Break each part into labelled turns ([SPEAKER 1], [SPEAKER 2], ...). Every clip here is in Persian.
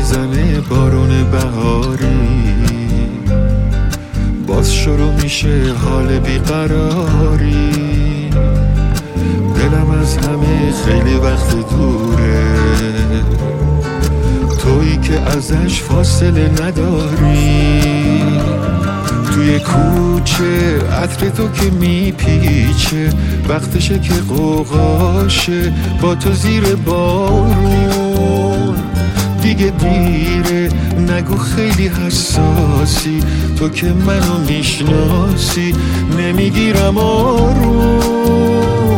[SPEAKER 1] میزنه بارون بهاری، باز شروع میشه حال بیقراری. دلم از همه خیلی وقت دوره، تویی که ازش فاصله نداری. توی کوچه عطر تو که میپیچه، وقتشه که قوقاشه با تو زیر بارون. دیگه دیره نگو خیلی حساسی، تو که منو میشناسی نمیگیرم آروم.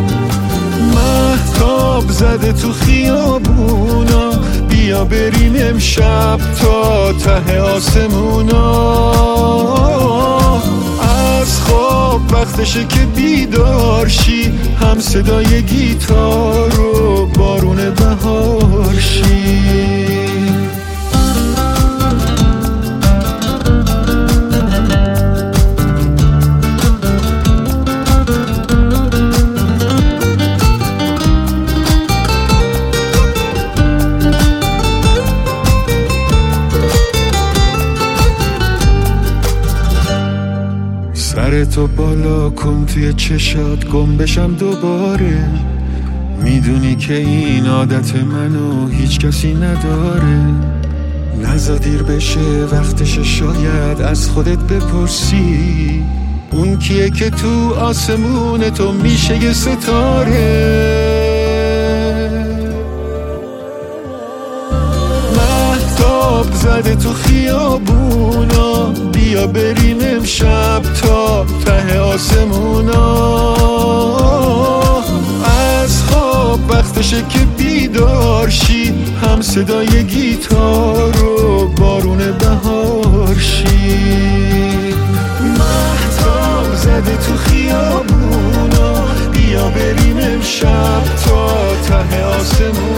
[SPEAKER 1] مهتاب زده تو خیابونا، بیا بریم امشب تا ته آسمونا. از خواب وقتشه که بیدار شی، هم صدای گیتار و بارون بهار شی. سرتو بالا کن توی چشات، گم بشم دوباره. میدونی که این عادت منو هیچ کسی نداره. نزا دیر بشه وقتشه، شاید از خودت بپرسی اون کیه که تو آسمون تو میشه یه ستاره. مهتاب زده تو خیابونا، بیا بریم امشب تا ته آسمونا. از خواب وقتشه که بیدار شی، هم صدای گیتار و بارون بهار شی. مهتاب زده تو خیابونا، بیا بریم امشب تا ته آسمونا.